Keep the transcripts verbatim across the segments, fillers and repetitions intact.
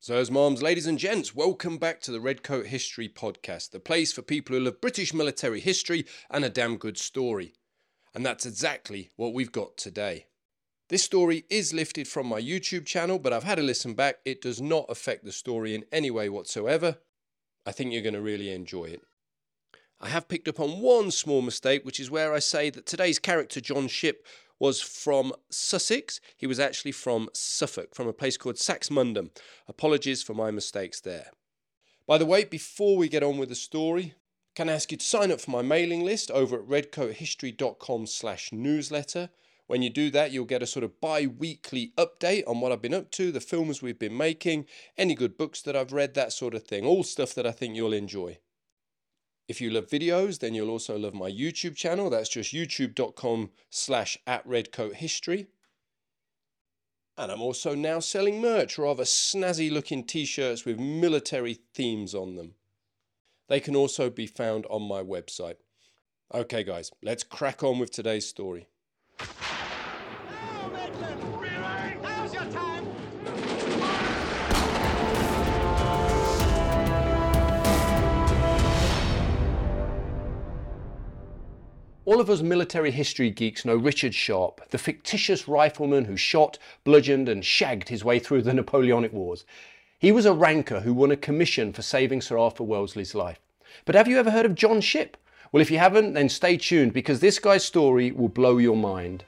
Sirs, moms, ladies and gents, welcome back to the Redcoat History Podcast, the place for people who love British military history and a damn good story. And that's exactly what we've got today. This story is lifted from my YouTube channel, but I've had a listen back. It does not affect the story in any way whatsoever. I think you're going to really enjoy it. I have picked up on one small mistake, which is where I say that today's character, John Shipp, was from Sussex. He was actually from Suffolk, from a place called Saxmundham. Apologies for my mistakes there. By the way, before we get on with the story, can I ask you to sign up for my mailing list over at redcoathistory.com slash newsletter. When you do that, you'll get a sort of bi-weekly update on what I've been up to, the films we've been making, any good books that I've read, that sort of thing. All stuff that I think you'll enjoy. If you love videos, then you'll also love my YouTube channel. That's just youtube.com slash at redcoathistory. And I'm also now selling merch, rather snazzy looking t-shirts with military themes on them. They can also be found on my website. Okay guys, let's crack on with today's story. All of us military history geeks know Richard Sharp, the fictitious rifleman who shot, bludgeoned and shagged his way through the Napoleonic Wars. He was a ranker who won a commission for saving Sir Arthur Wellesley's life. But have you ever heard of John Shipp? Well, if you haven't, then stay tuned because this guy's story will blow your mind.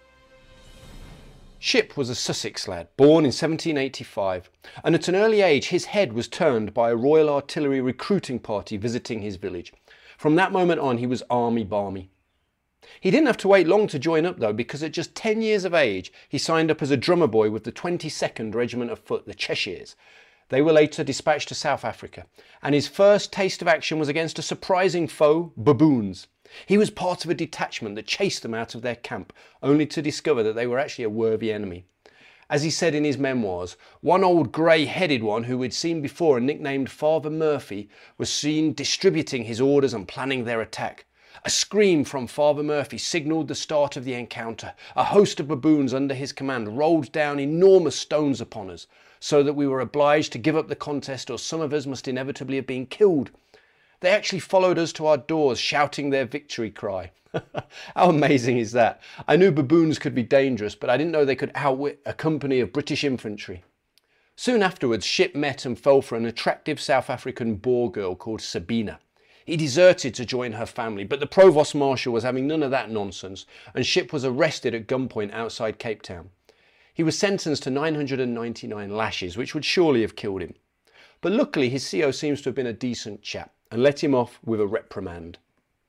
Shipp was a Sussex lad, born in seventeen eighty-five, and at an early age his head was turned by a Royal Artillery recruiting party visiting his village. From that moment on he was army barmy. He didn't have to wait long to join up though, because at just ten years of age he signed up as a drummer boy with the twenty-second Regiment of Foot, the Cheshires. They were later dispatched to South Africa, and his first taste of action was against a surprising foe, baboons. He was part of a detachment that chased them out of their camp, only to discover that they were actually a worthy enemy. As he said in his memoirs, one old grey-headed one who we'd seen before and nicknamed Father Murphy was seen distributing his orders and planning their attack. A scream from Father Murphy signalled the start of the encounter. A host of baboons under his command rolled down enormous stones upon us, so that we were obliged to give up the contest or some of us must inevitably have been killed. They actually followed us to our doors, shouting their victory cry. How amazing is that? I knew baboons could be dangerous, but I didn't know they could outwit a company of British infantry. Soon afterwards, Shipp met and fell for an attractive South African Boer girl called Sabina. He deserted to join her family, but the Provost Marshal was having none of that nonsense, and Shipp was arrested at gunpoint outside Cape Town. He was sentenced to nine hundred ninety-nine lashes, which would surely have killed him. But luckily his C O seems to have been a decent chap, and let him off with a reprimand.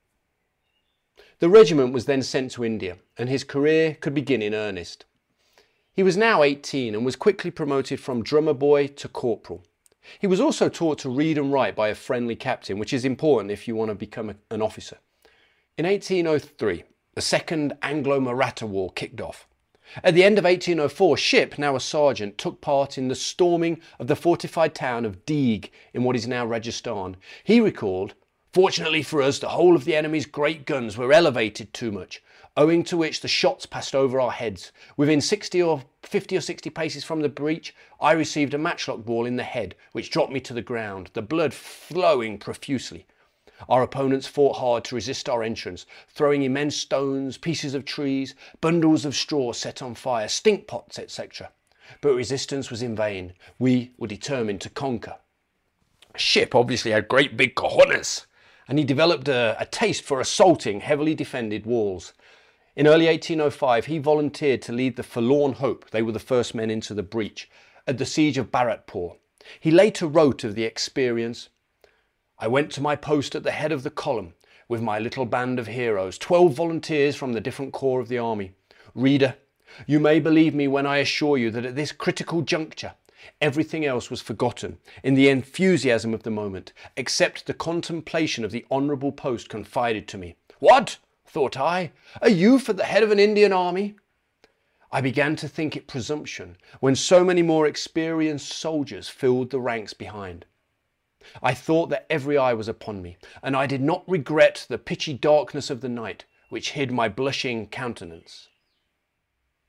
The regiment was then sent to India, and his career could begin in earnest. He was now eighteen and was quickly promoted from drummer boy to corporal. He was also taught to read and write by a friendly captain, which is important if you want to become a, an officer. In eighteen oh three, the Second Anglo-Maratha War kicked off. At the end of eighteen oh four, Shipp, now a sergeant, took part in the storming of the fortified town of Deeg in what is now Rajasthan. He recalled, "Fortunately for us, the whole of the enemy's great guns were elevated too much, owing to which the shots passed over our heads. Within sixty or fifty or sixty paces from the breach, I received a matchlock ball in the head, which dropped me to the ground, the blood flowing profusely. Our opponents fought hard to resist our entrance, throwing immense stones, pieces of trees, bundles of straw set on fire, stink pots, et cetera. But resistance was in vain. We were determined to conquer." Shipp obviously had great big cojones, and he developed a, a taste for assaulting heavily defended walls. In early eighteen oh five, he volunteered to lead the Forlorn Hope, they were the first men into the breach, at the siege of Bharatpur. He later wrote of the experience, "I went to my post at the head of the column with my little band of heroes, twelve volunteers from the different corps of the army. Reader, you may believe me when I assure you that at this critical juncture, everything else was forgotten in the enthusiasm of the moment, except the contemplation of the honourable post confided to me. What? Thought I, are you for the head of an Indian army? I began to think it presumption when so many more experienced soldiers filled the ranks behind. I thought that every eye was upon me, and I did not regret the pitchy darkness of the night which hid my blushing countenance."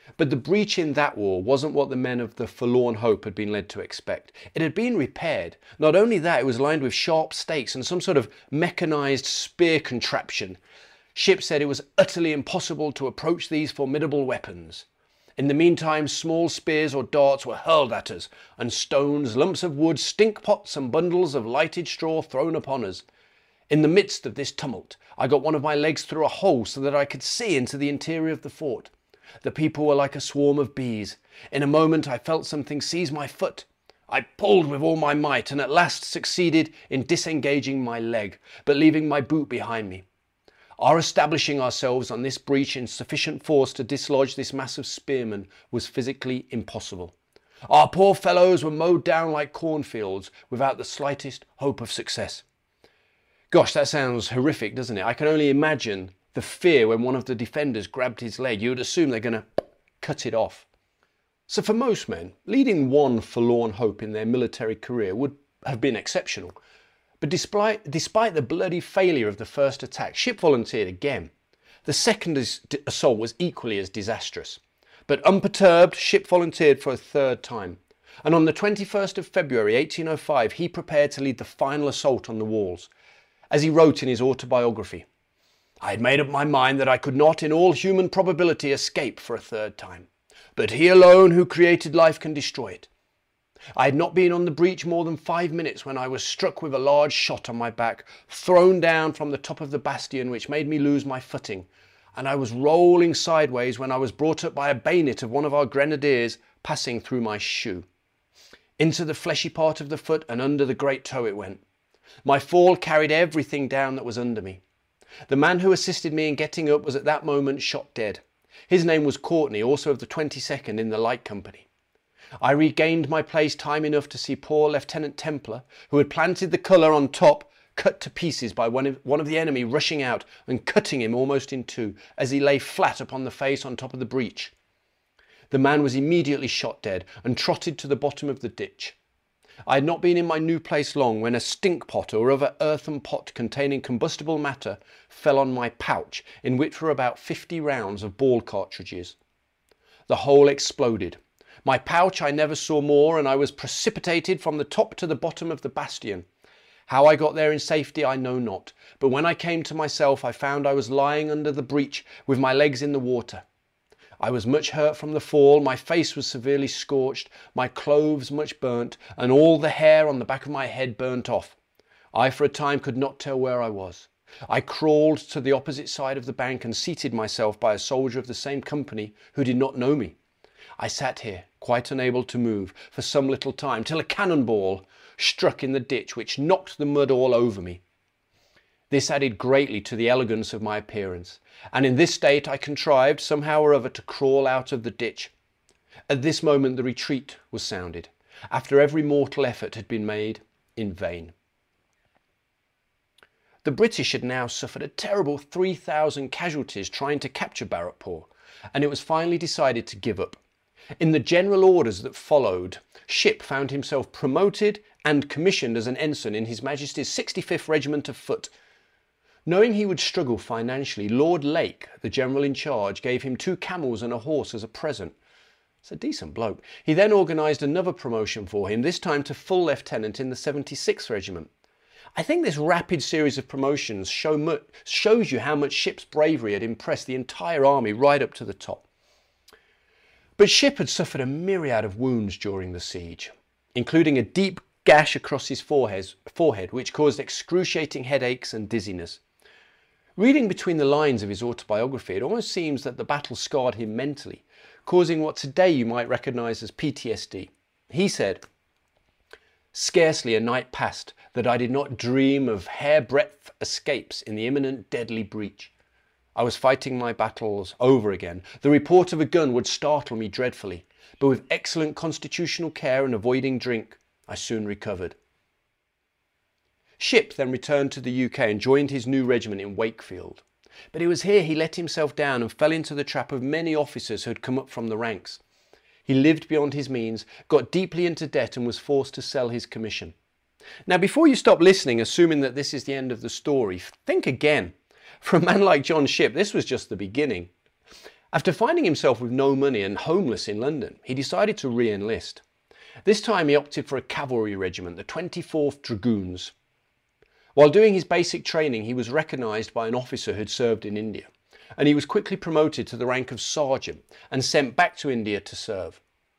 But the breach in that war wasn't what the men of the Forlorn Hope had been led to expect. It had been repaired. Not only that, it was lined with sharp stakes and some sort of mechanised spear contraption. Shipp said it was utterly impossible to approach these formidable weapons. In the meantime, small spears or darts were hurled at us, and stones, lumps of wood, stink pots and bundles of lighted straw thrown upon us. In the midst of this tumult, I got one of my legs through a hole so that I could see into the interior of the fort. The people were like a swarm of bees. In a moment I felt something seize my foot. I pulled with all my might and at last succeeded in disengaging my leg, but leaving my boot behind me. Our establishing ourselves on this breach in sufficient force to dislodge this mass of spearmen was physically impossible. Our poor fellows were mowed down like cornfields without the slightest hope of success. Gosh, that sounds horrific, doesn't it? I can only imagine the fear when one of the defenders grabbed his leg. You would assume they're going to cut it off. So for most men, leading one forlorn hope in their military career would have been exceptional. But despite, despite the bloody failure of the first attack, Shipp volunteered again. The second assault was equally as disastrous. But unperturbed, Shipp volunteered for a third time. And on the twenty-first of February eighteen oh five, he prepared to lead the final assault on the walls. As he wrote in his autobiography, I had made up my mind that I could not in all human probability escape for a third time, but he alone who created life can destroy it. I had not been on the breach more than five minutes when I was struck with a large shot on my back, thrown down from the top of the bastion which made me lose my footing, and I was rolling sideways when I was brought up by a bayonet of one of our grenadiers passing through my shoe. Into the fleshy part of the foot and under the great toe it went. My fall carried everything down that was under me. The man who assisted me in getting up was at that moment shot dead. His name was Courtney, also of the twenty-second in the Light Company. I regained my place time enough to see poor Lieutenant Templar, who had planted the colour on top, cut to pieces by one of, one of the enemy rushing out and cutting him almost in two as he lay flat upon the face on top of the breach. The man was immediately shot dead and trotted to the bottom of the ditch. I had not been in my new place long when a stink pot or other earthen pot containing combustible matter fell on my pouch, in which were about fifty rounds of ball cartridges. The whole exploded. My pouch I never saw more, and I was precipitated from the top to the bottom of the bastion. How I got there in safety I know not, but when I came to myself I found I was lying under the breach with my legs in the water. I was much hurt from the fall, my face was severely scorched, my clothes much burnt, and all the hair on the back of my head burnt off. I for a time could not tell where I was. I crawled to the opposite side of the bank and seated myself by a soldier of the same company who did not know me. I sat here, quite unable to move, for some little time, till a cannonball struck in the ditch which knocked the mud all over me. This added greatly to the elegance of my appearance, and in this state I contrived somehow or other to crawl out of the ditch. At this moment the retreat was sounded, after every mortal effort had been made in vain. The British had now suffered a terrible three thousand casualties trying to capture Barrackpore, and it was finally decided to give up. In the general orders that followed, Shipp found himself promoted and commissioned as an ensign in His Majesty's sixty-fifth Regiment of Foot. Knowing he would struggle financially, Lord Lake, the general in charge, gave him two camels and a horse as a present. It's a decent bloke. He then organised another promotion for him, this time to full lieutenant in the seventy-sixth Regiment. I think this rapid series of promotions show mu shows you how much Shipp's bravery had impressed the entire army right up to the top. But Shipp had suffered a myriad of wounds during the siege, including a deep gash across his forehead, forehead which caused excruciating headaches and dizziness. Reading between the lines of his autobiography, it almost seems that the battle scarred him mentally, causing what today you might recognise as P T S D. He said, "Scarcely a night passed that I did not dream of hairbreadth escapes in the imminent deadly breach. I was fighting my battles over again. The report of a gun would startle me dreadfully, but with excellent constitutional care and avoiding drink, I soon recovered." Shipp then returned to the U K and joined his new regiment in Wakefield. But it was here he let himself down and fell into the trap of many officers who had come up from the ranks. He lived beyond his means, got deeply into debt and was forced to sell his commission. Now before you stop listening, assuming that this is the end of the story, think again. For a man like John Shipp, this was just the beginning. After finding himself with no money and homeless in London, he decided to re-enlist. This time he opted for a cavalry regiment, the twenty-fourth Dragoons. While doing his basic training, he was recognised by an officer who'd served in India, and he was quickly promoted to the rank of sergeant and sent back to India to serve.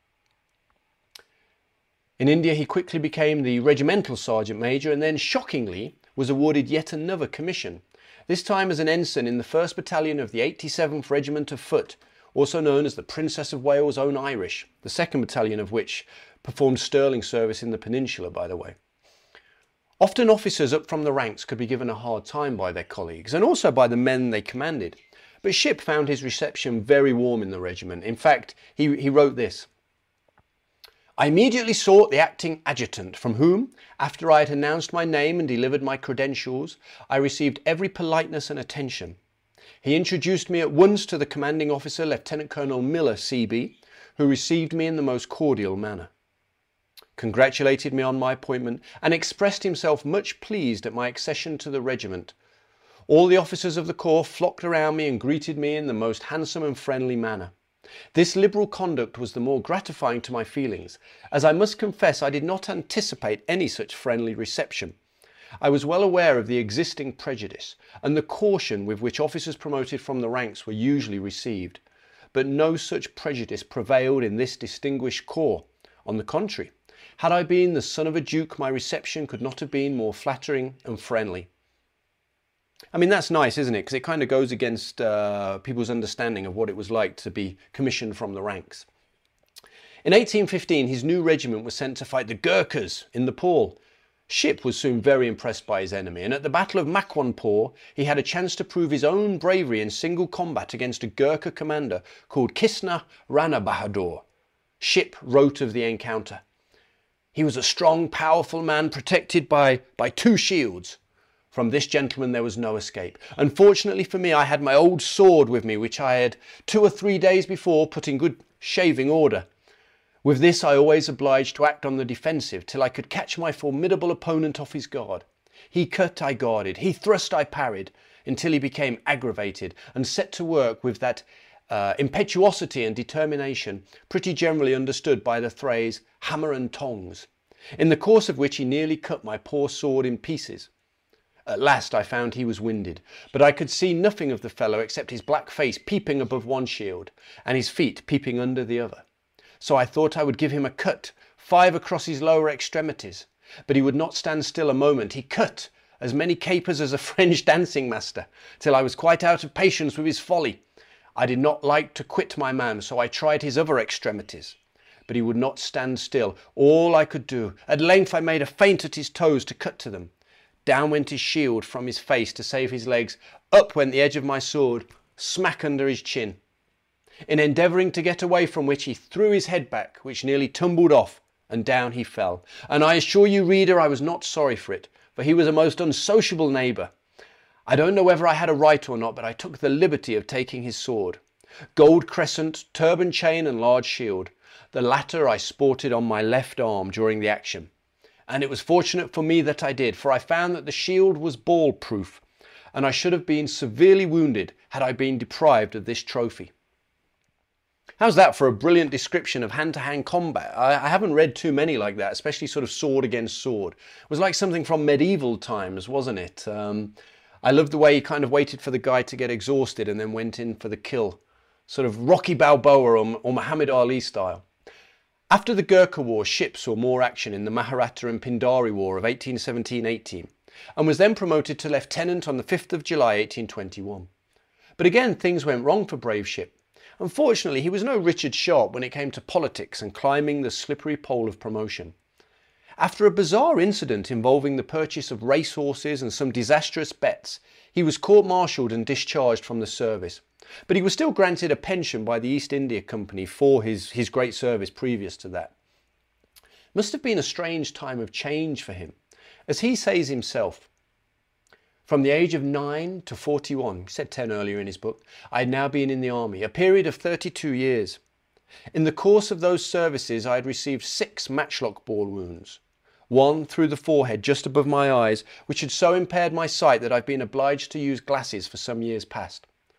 In India, he quickly became the regimental sergeant major and then, shockingly, was awarded yet another commission, this time as an ensign in the first Battalion of the eighty-seventh Regiment of Foot, also known as the Princess of Wales' Own Irish, the second battalion of which performed sterling service in the Peninsula, by the way. Often officers up from the ranks could be given a hard time by their colleagues and also by the men they commanded, but Shipp found his reception very warm in the regiment. In fact, he, he wrote this: "I immediately sought the acting adjutant, from whom, after I had announced my name and delivered my credentials, I received every politeness and attention. He introduced me at once to the commanding officer, Lieutenant Colonel Miller, C B, who received me in the most cordial manner, congratulated me on my appointment, and expressed himself much pleased at my accession to the regiment. All the officers of the corps flocked around me and greeted me in the most handsome and friendly manner. This liberal conduct was the more gratifying to my feelings, as I must confess I did not anticipate any such friendly reception. I was well aware of the existing prejudice and the caution with which officers promoted from the ranks were usually received, but no such prejudice prevailed in this distinguished corps. On the contrary, had I been the son of a duke, my reception could not have been more flattering and friendly." I mean, that's nice, isn't it? Because it kind of goes against uh, people's understanding of what it was like to be commissioned from the ranks. In eighteen fifteen, his new regiment was sent to fight the Gurkhas in Nepal. Shipp was soon very impressed by his enemy, and at the Battle of Makwanpur, he had a chance to prove his own bravery in single combat against a Gurkha commander called Kisna Rana Bahadur. Shipp wrote of the encounter: "He was a strong, powerful man protected by, by two shields. From this gentleman there was no escape. Unfortunately for me, I had my old sword with me, which I had two or three days before put in good shaving order. With this I always obliged to act on the defensive till I could catch my formidable opponent off his guard. He cut, I guarded, he thrust, I parried, until he became aggravated and set to work with that uh, impetuosity and determination pretty generally understood by the phrase hammer and tongs, in the course of which he nearly cut my poor sword in pieces. At last I found he was winded, but I could see nothing of the fellow except his black face peeping above one shield and his feet peeping under the other. So I thought I would give him a cut, five across his lower extremities, but he would not stand still a moment. He cut as many capers as a French dancing master, till I was quite out of patience with his folly. I did not like to quit my man, so I tried his other extremities, but he would not stand still. All I could do. At length I made a feint at his toes to cut to them. Down went his shield from his face to save his legs. Up went the edge of my sword, smack under his chin. In endeavouring to get away from which, he threw his head back, which nearly tumbled off, and down he fell. And I assure you, reader, I was not sorry for it, for he was a most unsociable neighbour. I don't know whether I had a right or not, but I took the liberty of taking his sword. Gold crescent, turban chain and large shield. The latter I sported on my left arm during the action. And it was fortunate for me that I did, for I found that the shield was ball-proof, and I should have been severely wounded had I been deprived of this trophy." How's that for a brilliant description of hand-to-hand combat? I, I haven't read too many like that, especially sort of sword against sword. It was like something from medieval times, wasn't it? Um, I loved the way he kind of waited for the guy to get exhausted and then went in for the kill. Sort of Rocky Balboa or, or Muhammad Ali style. After the Gurkha War, Shipp saw more action in the Maratha and Pindari War of eighteen seventeen eighteen, and was then promoted to lieutenant on the fifth of July eighteen twenty-one. But again, things went wrong for brave Shipp. Unfortunately, he was no Richard Sharp when it came to politics and climbing the slippery pole of promotion. After a bizarre incident involving the purchase of racehorses and some disastrous bets, he was court-martialed and discharged from the service. But he was still granted a pension by the East India Company for his, his great service previous to that. Must have been a strange time of change for him. As he says himself, "From the age of nine to forty-one, he said ten earlier in his book, I had now been in the army, a period of thirty-two years. In the course of those services I had received six matchlock ball wounds. One through the forehead just above my eyes, which had so impaired my sight that I've been obliged to use glasses for some years past.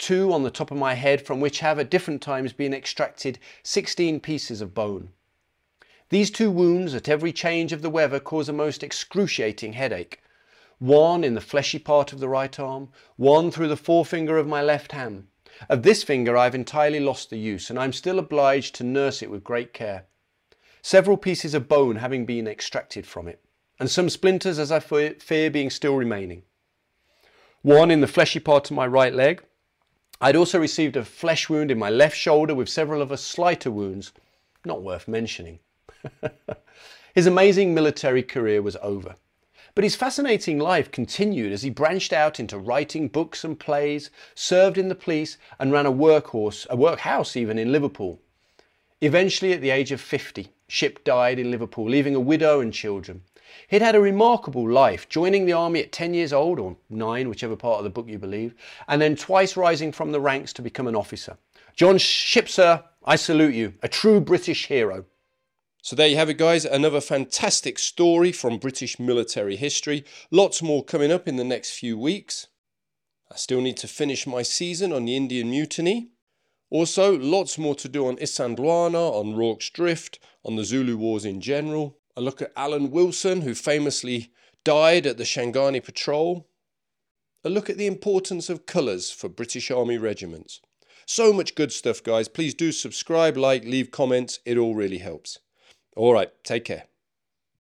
two on the top of my head from which have at different times been extracted sixteen pieces of bone. These two wounds at every change of the weather cause a most excruciating headache. One in the fleshy part of the right arm, one through the forefinger of my left hand. Of this finger I've entirely lost the use, and I'm still obliged to nurse it with great care. Several pieces of bone having been extracted from it, and some splinters, as I fear, being still remaining. One in the fleshy part of my right leg. I'd also received a flesh wound in my left shoulder with several other slighter wounds, not worth mentioning. His amazing military career was over, but his fascinating life continued as he branched out into writing books and plays, served in the police, and ran a workhorse, a workhouse even in Liverpool. Eventually, at the age of fifty, Shipp died in Liverpool, leaving a widow and children. He'd had a remarkable life, joining the army at ten years old, or nine, whichever part of the book you believe, and then twice rising from the ranks to become an officer. John Shipp, sir, I salute you, a true British hero. So there you have it, guys, another fantastic story from British military history. Lots more coming up in the next few weeks. I still need to finish my season on the Indian Mutiny. Also, lots more to do on Isandlwana, on Rorke's Drift, on the Zulu Wars in general. A look at Alan Wilson, who famously died at the Shangani Patrol. A look at the importance of colours for British Army regiments. So much good stuff, guys. Please do subscribe, like, leave comments. It all really helps. All right, take care.